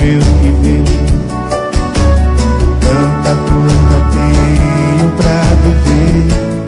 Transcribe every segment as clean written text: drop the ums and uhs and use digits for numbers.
eu te ver. Tanta coisa tenho pra viver.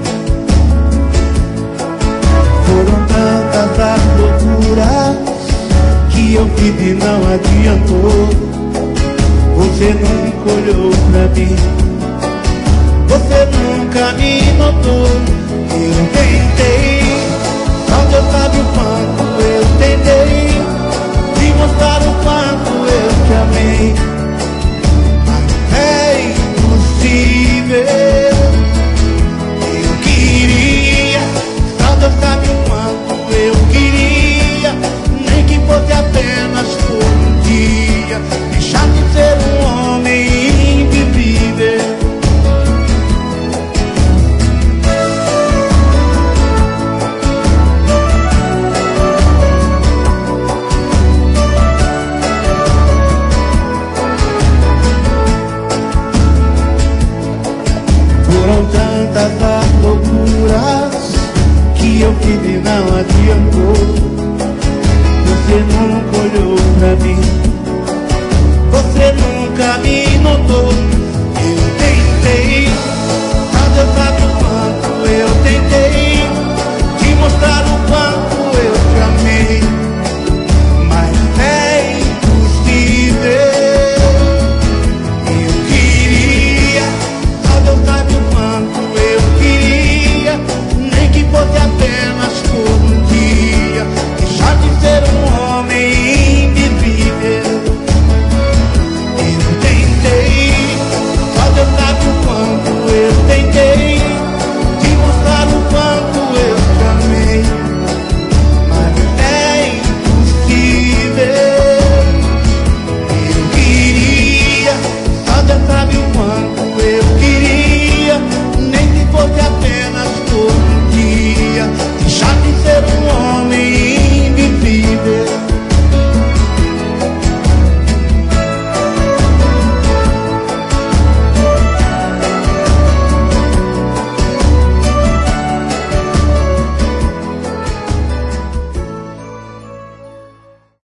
Foram tantas as loucuras que eu fiz e não adiantou. Você nunca olhou pra mim, você nunca me notou. Eu tentei, só Deus sabe o quanto eu tentei te mostrar o quanto eu te amei. Mas é impossível. Eu queria, só Deus sabe o quanto eu queria, nem que fosse apenas por um dia.